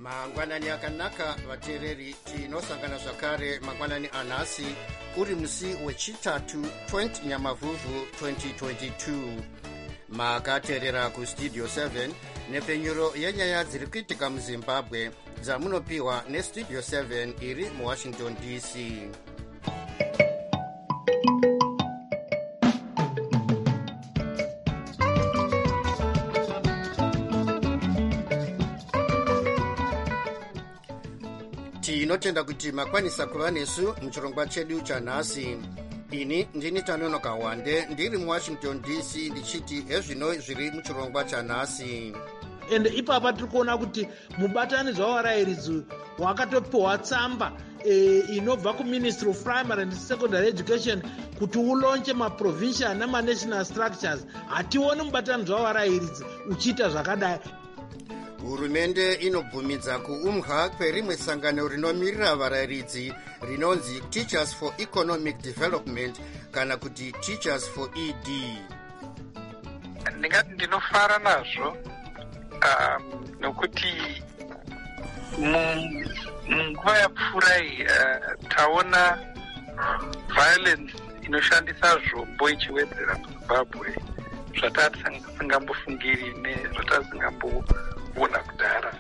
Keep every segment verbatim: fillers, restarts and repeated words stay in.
mangwanani akanaka vateereri, tinosangana zvakare mangwanani anhasi uri musi wechitatu twenty nyamavhuvhu twenty twenty-two. makateerera kustudio seven nepfenyuro yenyaya dziri kuitika muzimbabwe dzamunopiwa nestudio seven iri muwashington D C. tinotenda kuti makwanisa kuva nesu muchirongwa chedu chanhasi. ini ndini Tanonoka Wande ndiri muwashington D C ndichiti ezvino zviri muchirongwa chanhasi. ende ipapa tiri kuona kuti mubatanidzwa wavarayiridzi wakatopiwa tsamba e, inobva kuministry of primary and secondary education kuti ulonche maprovincial nemanational structures. hationi mubatanidzwa wavarayiridzi uchiita zvakadai. hurumende inobvumidza kuumwa kwerimwe sangano rinomirira varayiridzi rinonzi Teachers for Economic Development kana kuti Teachers for E D. ndingati ndinofara nazvo um, nokuti munguva yapfurai uh, taona violence inoshandisa zvombo ichiwedzera muzimbabwe zvatasingambofungiri nezvatasingamboona kudhara.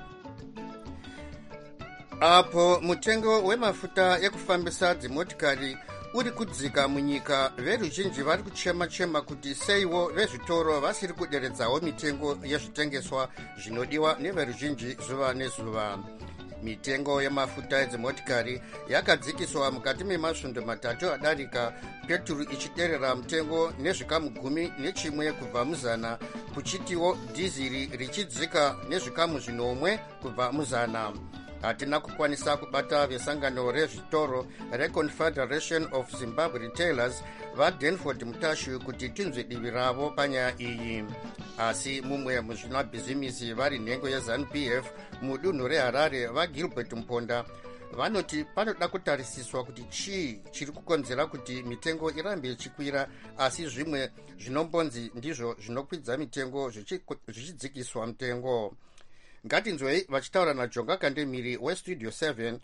apo mutengo wemafuta ekufambisa dzimotikari uri kudzika munyika, veruzhinji vari kuchema-chema kuti seiwo vezvitoro vasiri kuderedzawo mitengo yezvitengeswa zvinodiwa neveruzhinji zuva nezuva. mitengo yemafuta edzimotikari yakadzikiswa mukati memasvondo matatu adarika, peturu ichiderera mutengo nezvikamu gumi nechimwe kubva muzana, kuchitiwo dhiziri richidzika nezvikamu zvinomwe kubva muzana. hatina kukwanisa kubata vesangano rezvitoro reConfederation of Zimbabwe Retailers vaDanford Mutashu kuti tinzwe divi ravo panyaya iyi. asi mumwe muzvinabhizimisi vari nhengo yeZANU P F mudunhu reHarare vaGilbert Mponda vanoti panoda kutarisiswa kuti chii chiri kukonzera kuti mitengo irambe ichikwira, asi zvimwe zvinombonzi ndizvo zvinokwidza mitengo zvichidzikiswa mutengo. ngatinzwei vachitaura naJonga Kandemiri westudio seven.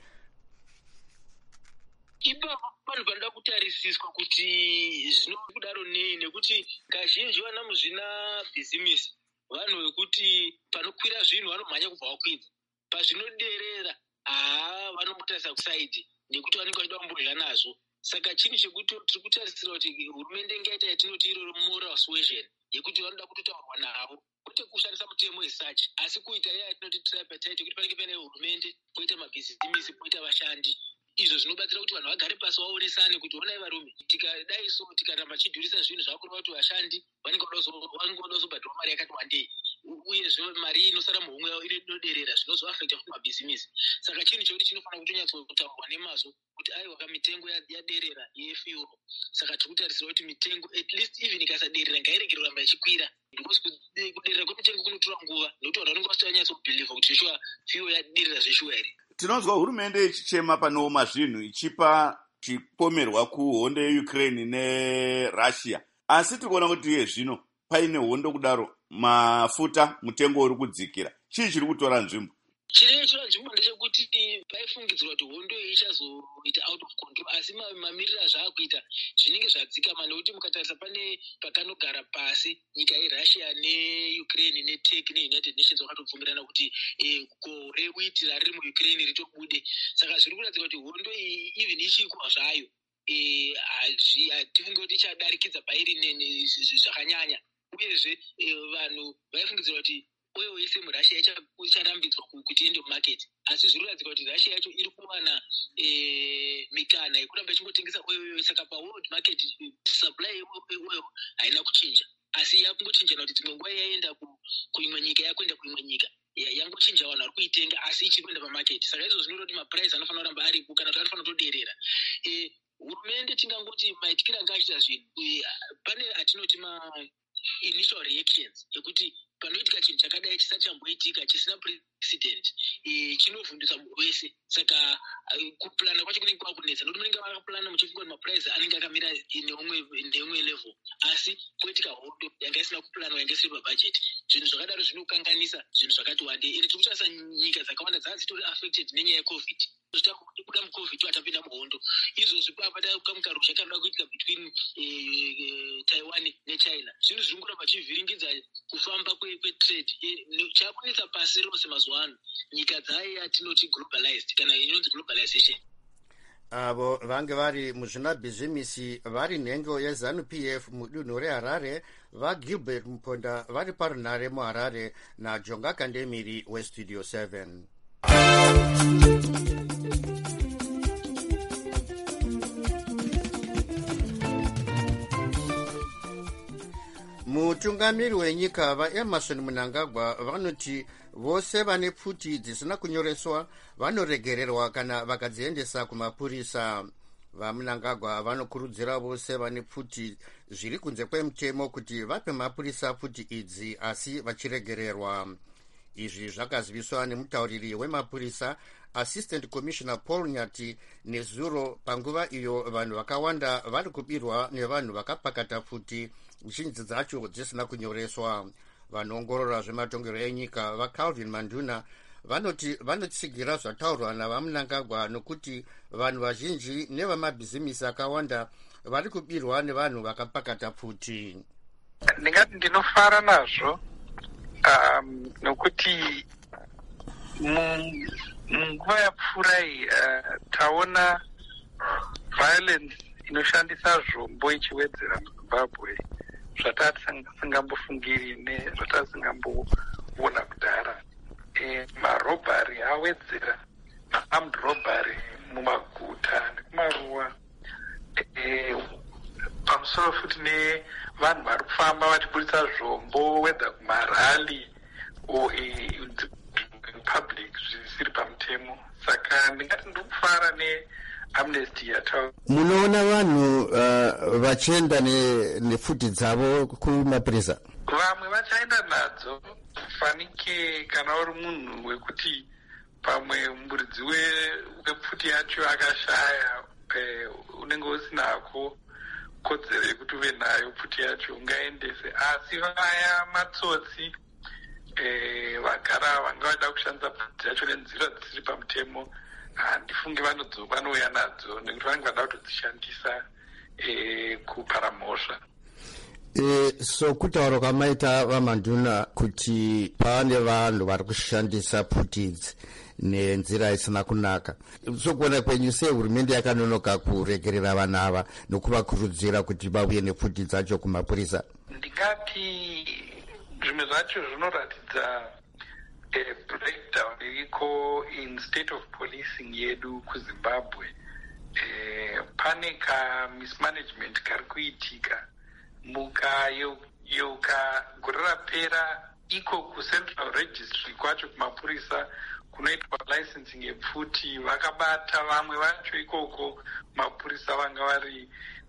ipapo vanhu vanoda kutarisiswa kuti zvinokudaro nei, nekuti kazhinji vana muzvina bhizimisi vanhu vekuti panokwira zvinhu vanomhanya kubva vakwidza, pazvinoderera haa vanombotarisa kusaidi nekuti vanenge vachida kumbodya nazvo. saka chinhu chekuti tiri kutarisira kuti hurumende ngaita yatinoti iroro moral suasion yekuti vanoda kutotaurwa navo, kwete kushandisa mutemo wesachi asi kuita iya yatinoti tripartite yekuti panenge paine hurumende, poita mabhizimisi, poita vashandi. izvo zvinobatsira kuti vanhu vagare pasi vaonesane kuti onai varume, tikadai so tikaramba chidhurisa zvinhu zvakureva kuti vashandi vanenge vanoda kuzobhadhirwa mari yakati wandei, uyezve mari inosara muhomwe yavo inoderera zvinozoafekta kuti mabhizimisi. saka chinhu chekuti chinofanira kutonyatsotaurwa nemazvo kuti aiwa mitengo yaderera yefuel. saka tiri kutarisira kuti mitengo at least even ikasaderera ngairege kuramba ichikwira, because kuderera kwemitengo kunotora nguva nekuti vanhu vanenge vasitanyatsobhiliva kuti zveshuwa fuel yaderera zveshuwa here. tinonzwa hurumende ichichema panooma zvinhu ichipa chipomerwa kuhondo yeUkraine neRussia, asi tiri kuona kuti iye zvino paine hondo kudaro mafuta mutengo uri kudzikira. chii chiri kutora nzvimbo? chinenge chira nzvimbo ndechekuti paifungidzirwa kuti hondo iyi ichazoita out of control, asi mamiriro azvaakuita zvinenge zvadzikama, nekuti mukatarisa pane pakanogara pasi nyika yeRussia neUkraine neTurkey neUnited Nations vakatobvumirana kuti gore witi rari muUkraine ritobude. saka zviri kuratidza kuti hondo iyi even ichikwa zvayo hatifungi kuti ichadarikidza pairi zvakanyanya. uyezve vanhu vaifungidzirwa kuti oil yese muRussia icharambidzwa kuti iende mumarket, asi zviri kuratidza kuti Russia yacho iri kuwana mikana yekuramba ichingotengesa oil. saka paworld market supply yeoil haina kuchinja, asi yakungochinjana kuti dzimwe nguva yaenda kuimwe nyika yakuenda kuimwe nyika yangochinja, vanhu vari kuitenga asi ichiri kuenda pamarket. saka izvo zvinoita kuti maprice anofanira kuramba aripo kana kuti anofanira kutoderera. hurumende tingangoti maitikira anga achiita zvinhu, pane atinoti ma initial reactions yekuti panoitika chinhu chakadai chisati chamboitika chisina precedent, chinovhundisa munhu wese. Saka kupulana kwacho kunenge kwakunetsa nokuti munenge vakapulana muchifunga kuti mapuraizi anenge akamira neumwe level, asi poitika hondo yanga isina kuplanwa, yanga isiri pabhajeti. Zvinhu zvakadaro zvinokanganisa zvinhu zvakati wandei, ende tiri kutarisa nyika dzakawanda dzanga dzitori affected nenyaya yecovid. Kuda mucovid watapinda muhondo, izvozvi papata kamukaro chakada kuitika between Taiwan neChina. Zvinhu zviri kuramba chivhiringidza kufamba kwetrade. Chakunetsa pasi rose mazuva ano nyika dzaye yatinoti globalized kana inonzi globalization. Avo vange vari muzvinabhizimisi vari nhengo yeZANU P F mudunhu reHarare, vaGilbert Muponda vari parunhare muHarare naJonga Kandemiri weStudio seven. Mutungamiri wenyika vaEmerson Mnangagwa vanoti vose vane pfuti dzisina kunyoreswa vanoregererwa kana vakadziendesa kumapurisa. VaMnangagwa vanokurudzira vose vane pfuti zviri kunze kwemutemo kuti vape mapurisa pfuti idzi asi vachiregererwa. Izvi zvakaziviswa nemutauriri wemapurisa Assistant Commissioner Paul Nyati nezuro panguva iyo vanhu vakawanda vari kubirwa nevanhu vakapakata pfuti zhinji dzacho dzisina kunyoreswa. Vanoongorora zvematongero enyika vaCalvin Manduna vanoti vanotsigira zvataurwa navaMnangagwa nokuti vanhu vazhinji nevamabhizimisi akawanda vari kubirwa nevanhu vakapakata pfuti. Ndingati ndinofara nazvo um, nokuti munguva yapfurai uh, taona violence inoshandisa zvombo ichiwedzera muZimbabwe zvatasingambofungiri nezvatasingambona kudhara. E, marobhari awedzera, armed robbery mumaguta nekumaruwa. E, pamusoro futi nevanhu vari kufamba vachiburitsa zvombo wedha kumarali o public zvisiri pamutemo. Saka ndingati ndiri kufara neamnesty yataura. Munoona vanhu uh, vachienda nepfuti dzavo kumapurisa? Vamwe vachaenda nadzo fanike kana uri munhu wekuti pamwe muridzi wepfuti yacho akashaya, eh, unenge usinako kodzero yekuti uve nayo pfuti yacho ungaendese. Asi vaya matsotsi eh, vagara vanga vada kushandisa pfuti yacho nenzira dzisiri pamutemo, handifungi vanouya nadzo nekuti vanenge vada kutodzishandisa eh, kupara mhosva. E, so kutaura kwamaita vaManduna kuti pane vanhu vari kushandisa pfuti idzi nenzira isina kunaka, so kuona kwenyu sei hurumende yakanonoka kuregerera vanhu ava nokuvakurudzira kuti vauye nepfuti dzacho kumapurisa? Ndingati zvimwe zvacho zvinoratidza eh, breakdown iriko in state of policing yedu kuZimbabwe. Eh, pane ka mismanagement kari kuitika muka yoka gore rapera iko kucentral registry kwacho kumapurisa kunoitwa licensing yepfuti, vakabata vamwe vacho ikoko mapurisa vanga vari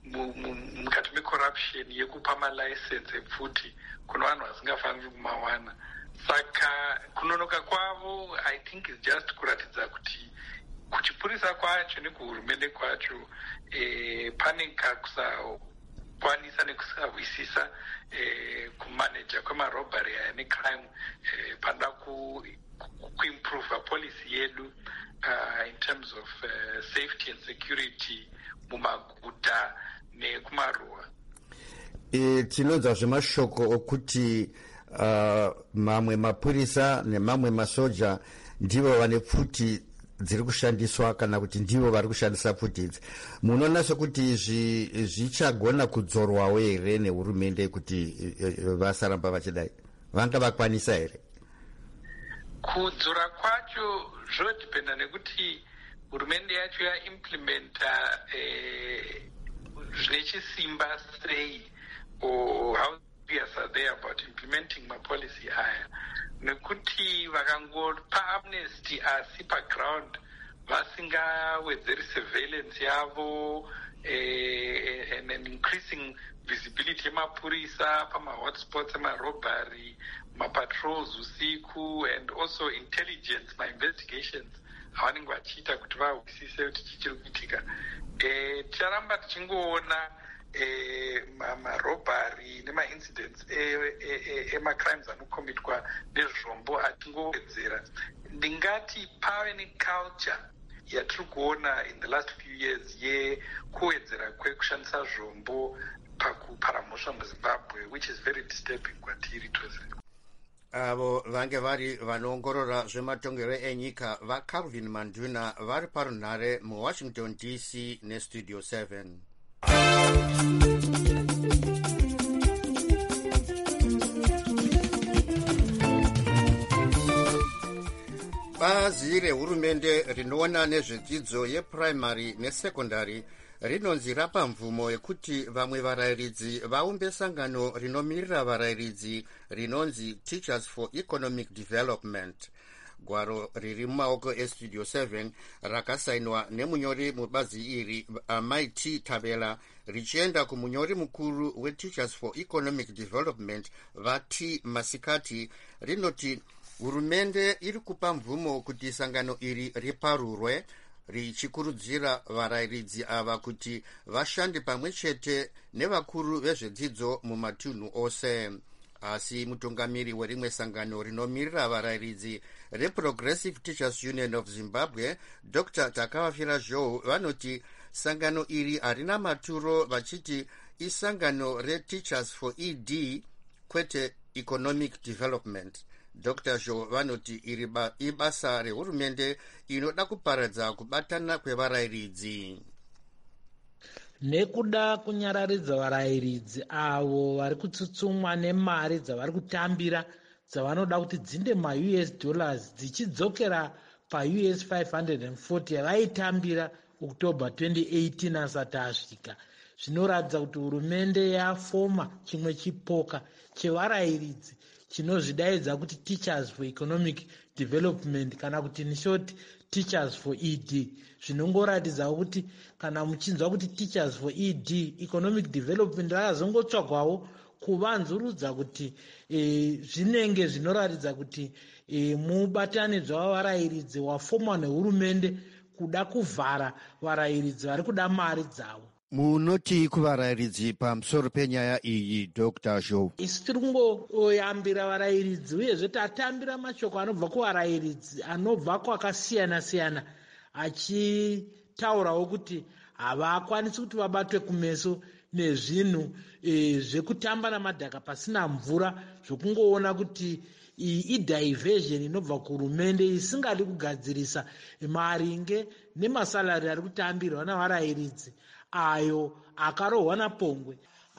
mukati mecorruption yekupa malicense epfuti kuna vanhu vasingafaniri kumawana. Saka kunonoka kwavo I think is just kuratidza kuti kuchipurisa kwacho nekuhurumende kwacho eh, pane kakusa kwanisa nekusahwisisa eh, kumaneja kwemarobhari aya necrime eh, panda ku, kuimprove policy yedu uh, in terms of uh, safety and security mumaguta nekumaruwa. E, tinonzwa zvemashoko okuti uh, mamwe mapurisa nemamwe masoja ndivo vane pfuti dziri kushandiswa kana kuti ndivo vari kushandisa pfuti idzi. Munoona sekuti izvi zvichagona kudzorwawo here nehurumende kuti vasaramba vachidai? Vanga vakwanisa here? Kudzora kwacho zvodhipenda nekuti hurumende yacho yaimplementa eh, zvine chisimba sei, or how serious are they about implementing mapolicy aya. Nekuti vakangopa amnesty asi paground vasingawedzeri surveillance yavo uh, and an increasing visibility yemapurisa pamahotspots emarobhary, mapatrols usiku, and also intelligence, ma-investigations avanenge vachiita kuti vahwisise kuti chichiri kuitika. Ticharamba tichingoona marobhary nema-incidents ema-crimes anokomitwa nezvombo atingowedzera. Ndingati pave neculture yatiri kuona in the last few years yekuwedzera kwekushandisa zvombo pakupara mhosva muzimbabwe, which is very disturbing kwatiri tose. Avo vange vari vanoongorora zvematongero enyika vaCalvin Manduna vari parunhare muWashington D C nestudio seven. Bazi rehurumende rinoona nezvedzidzo yepuraimari nesekondari rinonzi rapa mvumo yekuti vamwe varayiridzi vaumbe sangano rinomirira varayiridzi rinonzi Teachers for Economic Development. Gwaro riri mumaoko estudio seven rakasainwa nemunyori mubazi iri Amai T Tabela richienda kumunyori mukuru weTeachers for Economic Development Vati Masikati rinoti hurumende iri kupa mvumo kuti sangano iri riparurwe, richikurudzira varayiridzi ava kuti vashande pamwe chete nevakuru vezvedzidzo mumatunhu ose. Asi mutungamiri werimwe sangano rinomirira varayiridzi reProgressive Teachers Union of Zimbabwe, Doctor Takavafira Joe, vanoti sangano iri harina maturo, vachiti isangano reTeachers for E D kwete Economic Development. Doctor Joe vanoti iri ibasa rehurumende inoda kuparadza kubatana kwevarayiridzi. Nekuda kunyararidza varayiridzi avo vari kutsutsumwa nemari dzavari kutambira dzavanoda kuti dzinde ma-U S dollars dzichidzokera pa-U S five hundred forty yavaitambira October twenty eighteen asati asvika. Zvinoratidza kuti hurumende yafoma chimwe chipoka chevarayiridzi chinozvidaidza kuti Teachers for Economic Development kana kuti in short Teachers for E D. Zvinongoratidza kuti kana muchinzwa kuti Teachers for E D Economic Development rakazongotsvagwawo kuvanzurudza kuti e, zvinenge zvinoratidza kuti e, mubatanidzwa wavarayiridzi wafomwa nehurumende kuda kuvhara varayiridzi vari kuda mari dzavo. Munoti kuvarayiridzi pamusoro penyaya iyi Doctor Joe? Isi tiri kungoyambira varayiridzi uyezve tatambira mashoko anobva kuvarayiridzi anobva kwakasiyana siyana achitaurawo kuti havakwanisi kuti vabatwe kumeso nezvinhu e, zvekutamba namadhaka pasina mvura, zvokungoona kuti idivhersion inobva kuhurumende isingadi kugadzirisa maringe nemasalari ari kutambirwa navarayiridzi ayo akarohwa napongwe.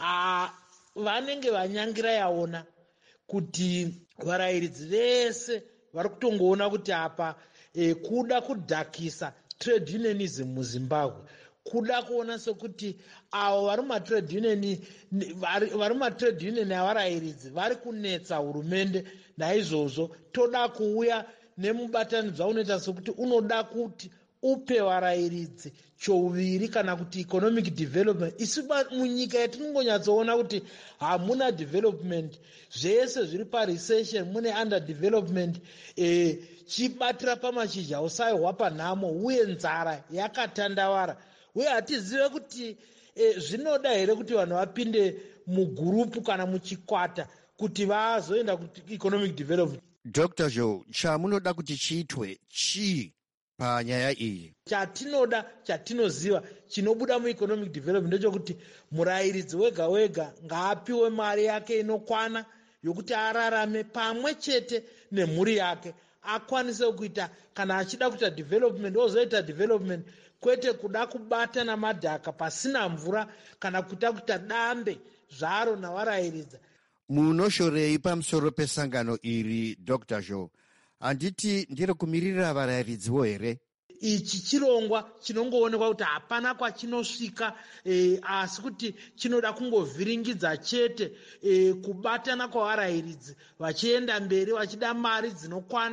Vanenge vanyangira yaona kuti varayiridzi vese vari kutongoona kuti apa e, kuda kudhakisa trade unionism muZimbabwe, kuda kuona sekuti avo vari mumatrade union vari mumatrade union avarayiridzi vari kunetsa hurumende. Naizvozvo toda kuuya nemubatanidzwa unoita sekuti unoda kuti upe varayiridzi chouviri kana kuti economic development. Isi munyika yatinongonyatsoona kuti hamuna development, zvese zviri parecession, mune under development, e, chibatira pamashizha usaihwa panhamo uye nzara yakatandavara. Uye hatizive kuti e, zvinoda here kuti vanhu vapinde mugurupu kana muchikwata kuti vazoenda kuti economic development. Doctor Joe, chamunoda kuti chiitwe chii panyaya iyi? Chatinoda, chatinoziva chinobuda mueconomic development ndechekuti murayiridzi wega wega ngaapiwe mari yake inokwana yokuti ararame pamwe chete nemhuri yake, akwanise kuita kana achida kuita development ozoita development, kwete kuda kubata namadhaka pasina mvura kana kuita kuita dambe zvaro navarayiridza. Munoshorei pamusoro pesangano iri Doctor Joe? Handiti ndiri kumirira varayidziwo here? Ichi chirongwa chinongoonekwa kuti hapana kwachinosvika, e, asi kuti chinoda kungovhiringidza chete e, kubatana kwavarayiridzi vachienda mberi vachida mari dzinokwana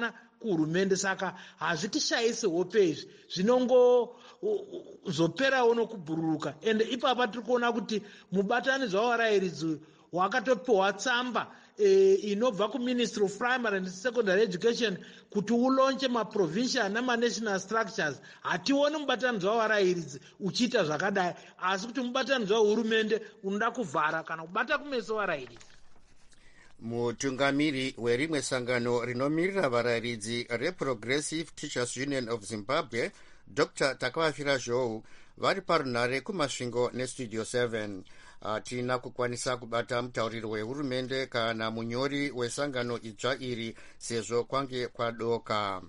kuhurumende. Saka hazvitishayisi hope izvi, zvinongozoperawo nokubhururuka. Ende ipapa tiri kuona kuti mubatanidzwa wavarayiridzi wakatopiwa tsamba e, inobva kuministry of primary and secondary education kuti ulonche maprovincial nemanational structures. Hationi mubatanidzwa wavarayiridzi uchiita zvakadai, asi kuti mubatanidzwa wehurumende unoda kuvhara kana kubata kumeso varayiridzi. Mutungamiri werimwe sangano rinomirira varayiridzi reProgressive Teachers Union of Zimbabwe, Doctor Takavafira Zhou, vari parunhare kumasvingo nestudio seven. Hatina kukwanisa kubata mutauriri wehurumende kana munyori wesangano idzva iri sezvo kwange kwadoka.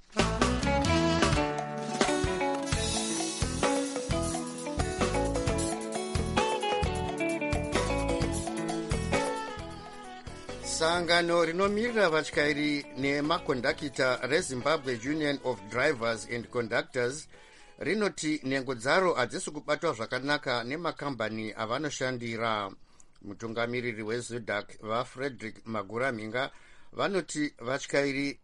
Sangano rinomirira vatyairi nemakondakita reZimbabwe Union of Drivers and Conductors rinoti nhengo dzaro hadzisi kubatwa zvakanaka nemakambani avanoshandira. Mutungamiriri weZUDAC vaFrederick Maguraminga vanoti vatyairi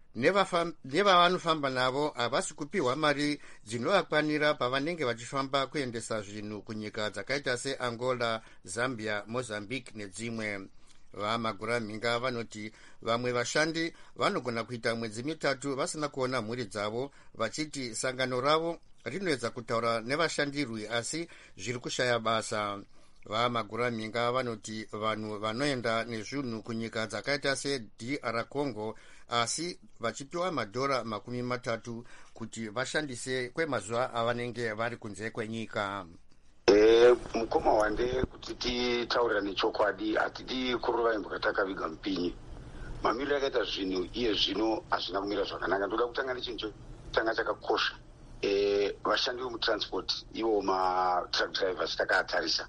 nevavanofamba navo havasi kupiwa mari dzinovakwanira pavanenge vachifamba kuendesa zvinhu kunyika dzakaita seAngola, Zambia, Mozambique nedzimwe. VaMaguraminga vanoti vamwe vashandi vanogona kuita mwedzi mitatu vasina kuona mhuri dzavo, vachiti sangano ravo rinoedza kutaura nevashandirwi asi zviri kushaya basa. VaMaguraminga vanoti vanhu vanoenda nezvinhu kunyika dzakaita seD R Congo asi vachipiwa madhora makumi matatu kuti vashandise kwemazuva avanenge vari kunze kwenyika. Eh, mukoma wande kuti titaurira nechokwadi hatidi kurova imboka takaviga mupinyi. Mamiriro akaita zvinhu iye zvino hazvina kumira zvakanaka. Ndoda kutanga nechinhu chotanga chakakosha. Eh, vashandi vemutransport ivo matruck drivers takaatarisa.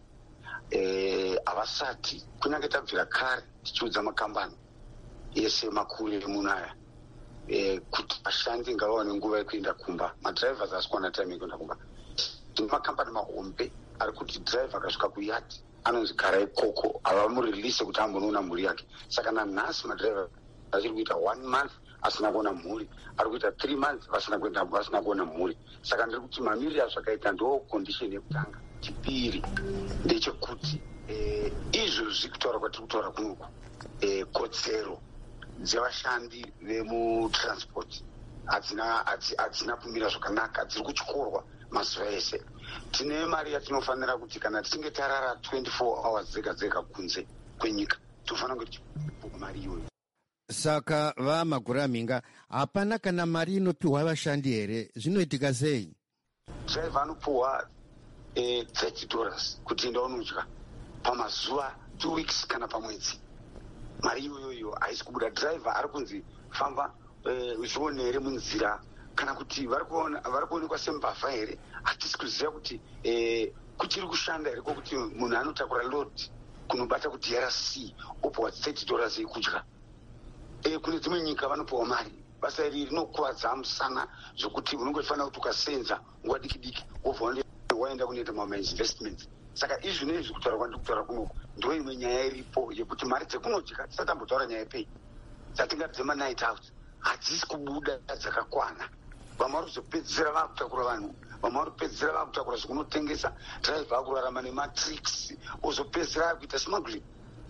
Eh, havasati kunyange tabvira kare tichiudza makambani ese makuru emuno aya eh, kuti vashandi ngavawane nguva yekuenda kumba. Madrivers hasi kuwana time yekuenda kumba. Makambani mahombe ari kuti driver akasvika kuyati anonzi gara ikoko, havamurelease kuti ambonoona mhuri yake. Saka nanhasi madriver achiri kuita one month asina kuona mhuri, ari kuita three months vasina kuenda vasina kuona mhuri. Saka ndiri kuti mamiriro azvakaita ndo condition yekutanga. Chipiri ndechekuti eh, izvozvi kutaura kwatiri kutaura kunoku eh, kodzero dzevashandi vemutransport hadzina hadzina kumira zvakanaka, dziri kutyorwa mazuva ese. Tine mari yatinofanira kuti kana tichinge tarara twenty-four hours dzega dzega kunze kwenyika tofanira kuti mari iyoyo. Saka vaMaguraminga, hapana kana mari inopiwa vashandi here? Zvinoitika sei? Driver anopiwa eh, thirty dollars kuti enda unodya pamazuva two weeks kana pamwedzi. Mari iyoyo haisi kubuda. Driver ari kunzi famba eh, zvionere munzira kana kuti vari kuonekwa sembavha here. Hatisi kuziva kuti eh, kuchiri kushanda here kwokuti munhu anotakura load kunobata ku D R C opiwa thirty dollars yekudya. Eh, kune dzimwe nyika vanopiwa mari. Basa iri rinokuvadza musana zvokuti unongofanira kuti ukasenza nguva diki diki wobva waenda kunoita mama investments. Saka izvi nezvi kutaura kwandiri kutaura kunoku ndo imwe nyaya iripo yekuti mari dzekunodya tisatambotaura nyaya yepei dzatingati dzema-night out hadzisi kubuda dzakakwana. Vamwe vari kuzopedzisira vakutakura vanhu, vamwe vari kupedzisira vakutakura zvekunotengesa. Driver akurarama nematricks ozopedzisira akuita smuggling.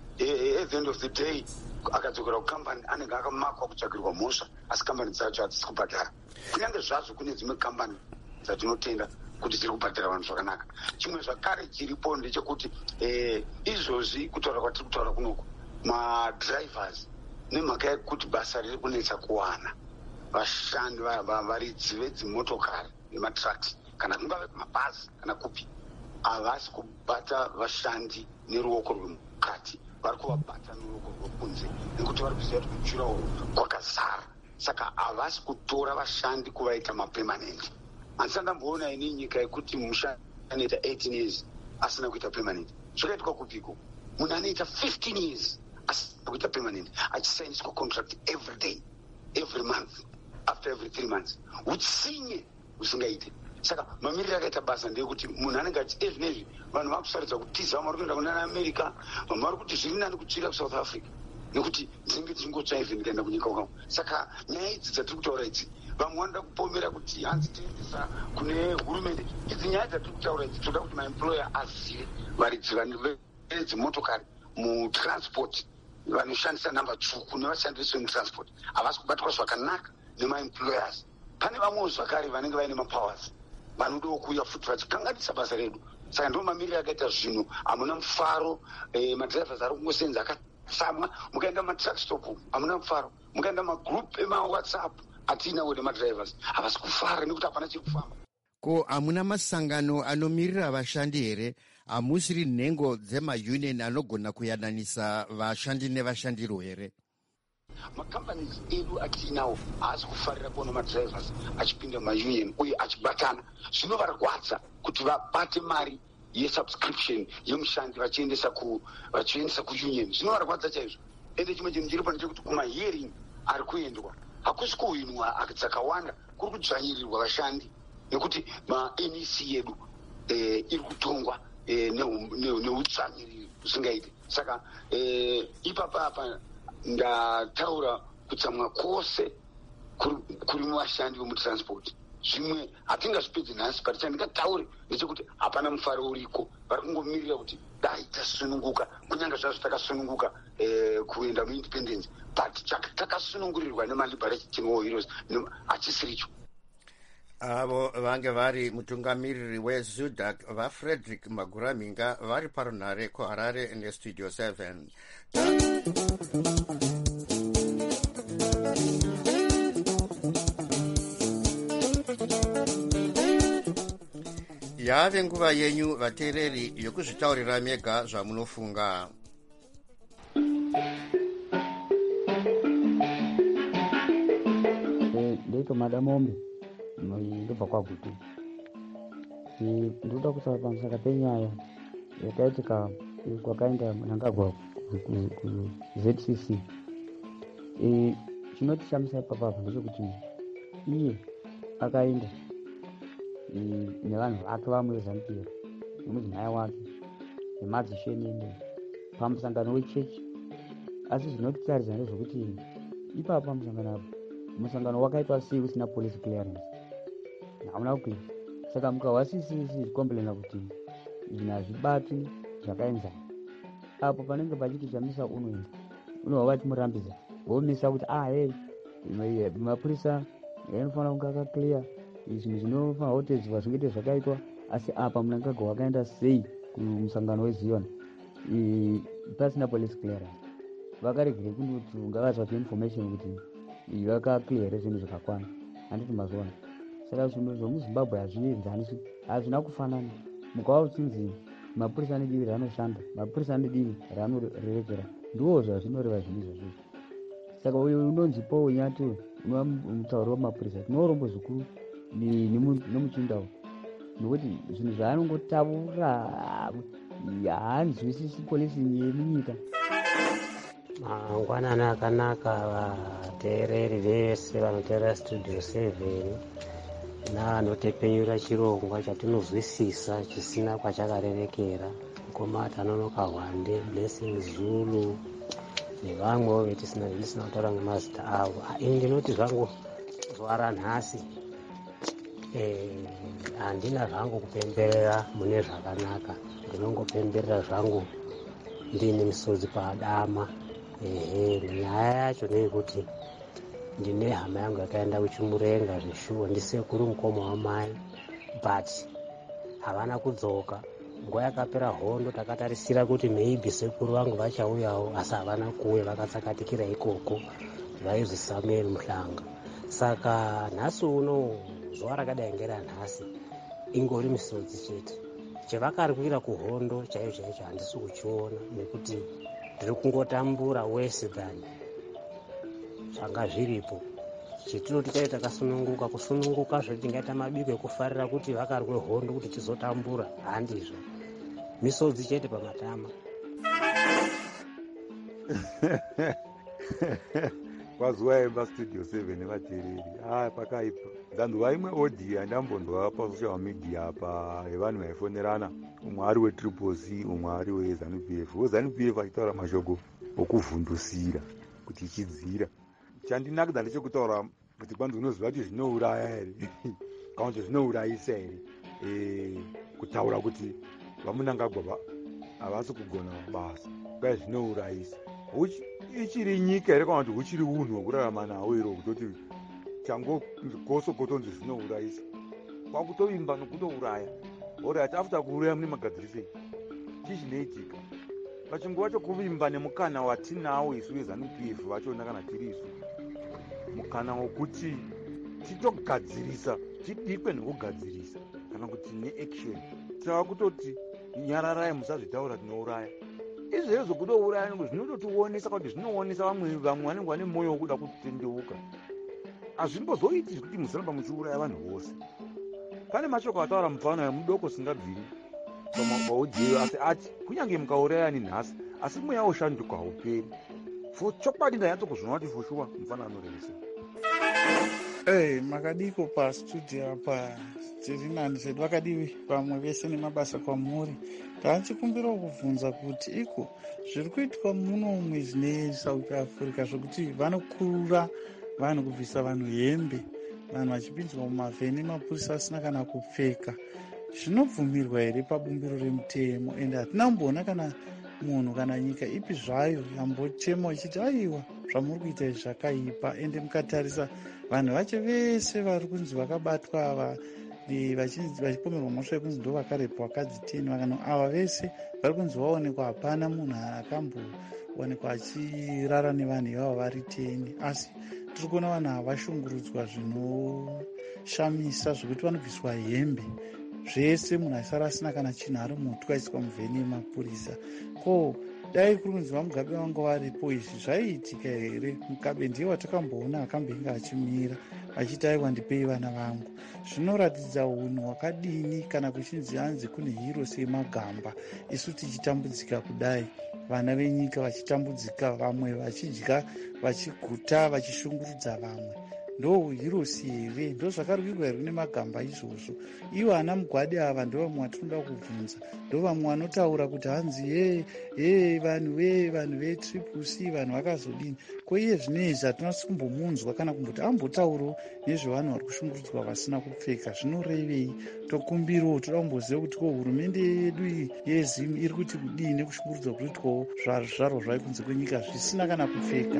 At the end of the day akadzokera kukambani anenge akamakwa kutsvagirwa mhosva, asi kambani dzacho hadzisi kubhadhara. Kunyange zvazvo kune dzimwe kambani dzatinotenda kuti tiri kubhadhara vanhu zvakanaka. Chimwe zvakare chiripo ndechekuti eh, izvozvi kutaura kwatiri kutaura kunoku madrivers nemhaka yekuti basa riri kunetsa kuwana vashandi varidzi vedzimotokari nematrucks kana kungave mabhazi kana kupi, havasi kubata vashandi neruoko rwemukati, vari kuvabata neruoko rwekunze nekuti vari kuziva kuti kuchurawo kwakazara. Saka havasi kutora vashandi kuvaita mapermanent. Handisati ndamboona ini nyika yekuti mushandi anoita eighteen years asina kuita permanent. Zvakaitika kupiko? Munhu anoita fifteen years asina kuita permanent, achisainiswa contract every day, every month, after every three months. Utsinye usingaite. Saka mamiriro akaita basa ndeyekuti munhu anenge achi ezvi nezvi vanhu vakusaridza kutiza, vamwe vari kuenda kunana America, vamwe vari kuti zviri nani kutsvira kuSouth Africa. nekuti ndinenge ndichingotsva even ndikaenda kunyika kwavo. Saka nyaya idzi dzatiri kutaura idzi vamwe vanoda kupomera kuti hanzi tiendesa kune hurumende. Idzi nyaya dzatiri kutaura idzi toda kuti maemployer azive varidzi vedzimotokari mutransport vanoshandisa namba tsvuku nevashandisi vemutransport havasi kubatwa zvakanaka nemaemployers. Pane vamwewo zvakare vanenge vaine mapowers vanodawo kuuya futi vachikanganisa basa redu. Saka ndo mamiriro akaita zvinhu hamuna mufaro. eh, madrivers ari kungosenza akasamwa. Mukaenda mumatruck stop hamuna mufaro. Mukaenda magroup emawhatsapp atinawo nemadrivers havasi kufara nekuti hapana chiri kufamba. Ko hamuna masangano anomirira vashandi here? Hamusiri nhengo dzemaunion anogona kuyananisa vashandi nevashandiro here? Macompanies edu atinawo haasi kufarira kuona madrivers achipinda maunion uye achibatana. Zvinovarwadza kuti vabate mari yesubscription yemushandi vachiendesa ku vachiendesa kuunion. Zvinovarwadza chaizvo. Ende chimwe chinhu chiri pano chekuti kumahearing ari kuendwa hakusi kuhinwa dzakawanda, kuri kudzvanyirirwa vashandi nekuti ma-N E C yedu eh, iri kutongwa eh, neudzvanyiriri usingaiti. Saka eh, ipapa apa ndataura kutsamwa kwose kuri muvashandi vemutransport. Zvimwe hatingazvipedzi nhasi, but chandingataure ndechekuti hapana mufaro uriko. Vari kungomirira kuti dai tasununguka, kunyange zvazvo takasununguka eh, kuenda muindependence, but takasunungurirwa nemaliberation war heroes hachisiricho. Avo vange vari mutungamiriri weZUDAC vaFrederick Maguraminga vari parunhare kuHarare nestudio seven. Yave nguva yenyu vateereri yokuzvitaurira mega zvamunofunga. Ndeito madamombe ndobva kwagutu. Ndoda kutaura pamusaka penyaya yakaitika kwakaenda Mnangagwa ku-Z C C. Chinotishamisa ipapa ndechekuti iye akaenda nevanhu vake vamwe veZANU-P F nemudzimai wake nemadzishenende pamusangano wechechi. Asi zvinotitarisa ndezvekuti ipapa pamusangano apo musangano wakaitwa sei usina police clearance? Hamuna kuclear. Saka mukawasisisi zvikomberana kuti zvinhu hazvibati zvakaenzana. Apo panenge pachiti chamisa unoenda unobva vachimurambidza vomisa kuti ah hey mapurisa anofanira kunge akaclear zvinhu zvinofanira kutedzwa zvingete zvakaitwa. Asi apa Mnangagwa wakaenda sei kumusangano weZion pasina police clearance? Vakaregere kundoti ngavatsvake information kuti vakaclear zvinhu zvakakwana. Handiti mazona. Saka zvinhu zvemuZimbabwe hazvienzanisi, hazvina kufanana. Mukawa uchinzi mapurisa ane divi raanoshanda, mapurisa ane divi raanorerekera, ndiwo zvazvinoreva zvinhu izvozvo. Saka uyu unonzi Paul Nyati unova mutauri wamapurisa tinorombo zvikuru nemuchindau nokuti zvinhu zvaanongotaura haanzwisisi polisi yemunyika. Mangwanani akanaka vateereri vese vanoteerera studio seven naanotepenyura chirongwa chatinozwisisa chisina kwachakarerekera. Mkomata Anonoka Hwande, Blessing Zulu nevamwewo vetisina ndisina kutaura ngemazita avo. Ini ndinoti zvangu zuva ranhasi handina zvangu kupemberera mune zvakanaka, ndinongopemberera zvangu ndine misodzi padama. Ehe, nyaya yacho ndeyekuti ndine hama yangu yakaenda kuchimurenga zveshuwa ndisekuru mukoma wamai, but havana kudzoka. Nguva yakapera hondo takatarisira kuti maybe sekuru vangu vachauyawo, asi havana kuuya, vakatsakatikira ikoko vaizwi Samuel Muhlanga. Saka nhasi uno zuva rakadai ngeranhasi ingori misodzi chete. Chevakarikwira kuhondo chaiyo chaicho handisi kuchiona nekuti ndiri kungotambura wese than zvanga zviripo. Chetinoti chai takasununguka, kusununguka zvetingaita mabiko ekufarira kuti vakarwe hondo kuti tizotambura, handizvo. Misodzi chete pamatama. Kwazuwa pastudio seven vateereri ah pakaipa ndanduva imwe audio yandambonzwa pasocial media apa yevanhu vaifonerana, umwe ari wetriple C umwe ari weZANU-P F. weZANU-P F achitaura mashoko wokuvhundusira kuti ichidzira. Chandinakidza ndechekutaura kuti kwanzi unoziva kuti zvinouraya here kana kuti zvinourayisa here, kutaura kuti vamunangagwa havasi kugona basa kwai zvinourayisa. Ichiri nyika here kana kuti huchiri unhu hwekurarama nahwo iro kutoti changokoso kotonzi zvinourayisa kwakutovimba nokutouraya. Alright, after kuuraya mune magadzirisei chii chinoitika? Pachinguva chokuvimba nemukana watinawo isu veZANU P F vachona kana tiri isu, mukana wokuti titogadzirisa, tidikwe nekugadzirisa kana kuti neaction tava kutoti nyararai musazvitaura tinouraya. Izvezvo zvokutouraya zvinototionesa kuti zvinoonesa vamwe vamwe vanenge vane mwoyo wokuda kutendeuka. Hazvimbozoiti kuti musaramba muchiuraya vanhu vose. Pane mashoko ataura mufana mudoko singabviri pamaudziyo asi ati kunyange mukaurayani nhasi asi mweya woshanduka hauperi. Chokwadi ndanyatsokuziona kuti foshuwa mufana anorevesa. Hey, makadiko pastudio apa tiri nani zvedu vakadivi vamwe vese nemabasa kwamuri. Tachikumbira kuvhunza kuti iko zviri kuitwa muno mwezi neSouth Africa zvokuti vanokurura vanhu kubvisa vanhu hembe, vanhu vachipinzwa mumavheni mapurisa asina kana kupfeka, zvinobvumirwa here pabumbiro remutemo? Ende hatina kumboona kana munhu kana nyika ipi zvayo yambochema ichiti aiwa zvamuri kuita izvi zvakaipa. Ende mukatarisa vanhu vacho vese vari kunzi vakabatwa ava vachipomerwa mhosva yekunzi ndo vakarepwa vakadzi teni, vakano ava vese vari kunzi vaonekwa hapana munhu akamboonekwa achirara nevanhu ivavo vari teni. Asi tiri kuona vanhu ava vashungurudzwa zvinoshamisa zvokuti vanobviswa hembe zvese, munhu asara asina kana chinhu ari mutwe aiswa muvheni yemapurisa. Ko dai kuri kunzi vamugabe vanga varipo izvi zvaiitika here? Mugabe ndiye watakamboona akambenge achimira achiti aiwa ndipei vana vangu. Zvinoratidza unhu hwakadini kana kuchinzi hanzi kune hiro semagamba, isu tichitambudzika kudai, vana venyika vachitambudzika, vamwe vachidya vachiguta vachishungurudza vamwe. Ndo hirosi here? Ndo zvakarukirwa here nemagamba izvozvo? Ivo ana mugwadi ava ndo vamwe vatinoda kubvunza, ndo vamwe vanotaura kuti hanzi ye ye vanhu ve vanhu vetriple C vanhu vakazodini. Ko iye zvinezvi hatina kumbomunzwa kana kumboti ambotaurawo nezvevanhu vari kushungurudzwa vasina kupfeka. Zvinorevei? Tokumbirawo, toda kumboziva kuti ko hurumende yedu yeZIMU iri kuti kudii nekushungurudzwa kunoitwawo zvaro zvai kunze kwenyika zvisina kana kupfeka.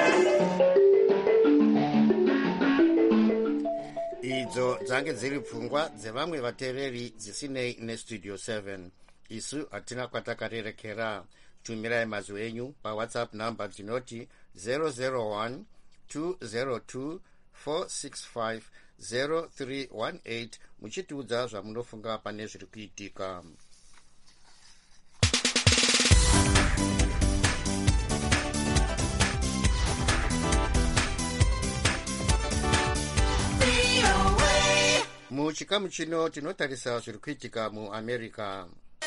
Idzo dzange dziri pfungwa dzevamwe vateveri dzisinei nestudio seven. Isu hatina kwatakarerekera. Tumirai mazwi enyu pawhatsapp namba dzinoti zero zero one two zero two four six five zero three one eight muchitiudza zvamunofunga pane zviri kuitika. Muchikamu chino tinotarisa zviri kuitika muAmerica.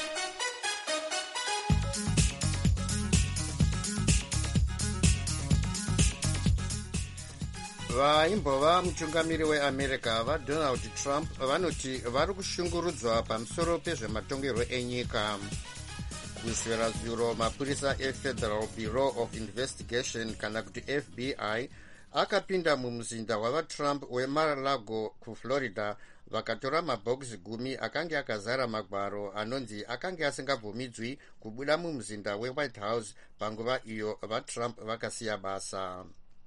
Vaimbova mutungamiri weAmerica vaDonald Trump vanoti vari kushungurudzwa pamusoro pezvematongerwo enyika. Kuswera zuro mapurisa eFederal Bureau of Investigation kana kuti F B I akapinda mumuzinda wavaTrump weMar-a-Lago kuFlorida vakatora mabhokisi gumi akange akazara magwaro anonzi akange asingabvumidzwi kubuda mumuzinda weWhite House panguva iyo vaTrump vakasiya basa.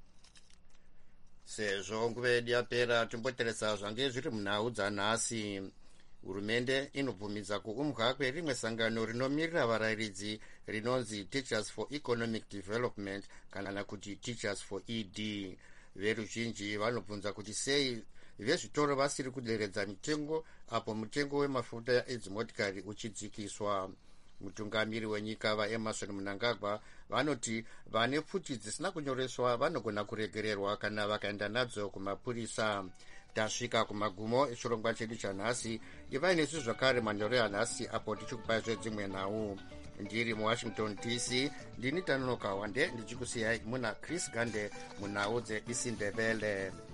Sezvo nguva yedu yapera, timboteresa zvange zviri munhau dzanhasi. Hurumende inobvumidza kuumbwa kwerimwe sangano rinomirira varayiridzi rinonzi Teachers for Economic Development kana kuti Teachers for E D. Veruzhinji vanobvunza kuti sei vezvitoro vasiri kuderedza mitengo apo mutengo wemafuta edzimotikari uchidzikiswa. Mutungamiri wenyika vaEmerson Mnangagwa vanoti vane pfuti dzisina kunyoreswa vanogona kuregererwa kana vakaenda nadzo kumapurisa. Tasvika kumagumo echirongwa chedu chanhasi. Ivai nesu zvakare manyoro anhasi apo tichikupai zvedzimwe nhau. Ndiri muWashington D C ndini Tanonoka Wande ndichikusiyai muna Chris Gande munhau dzeIsindebele.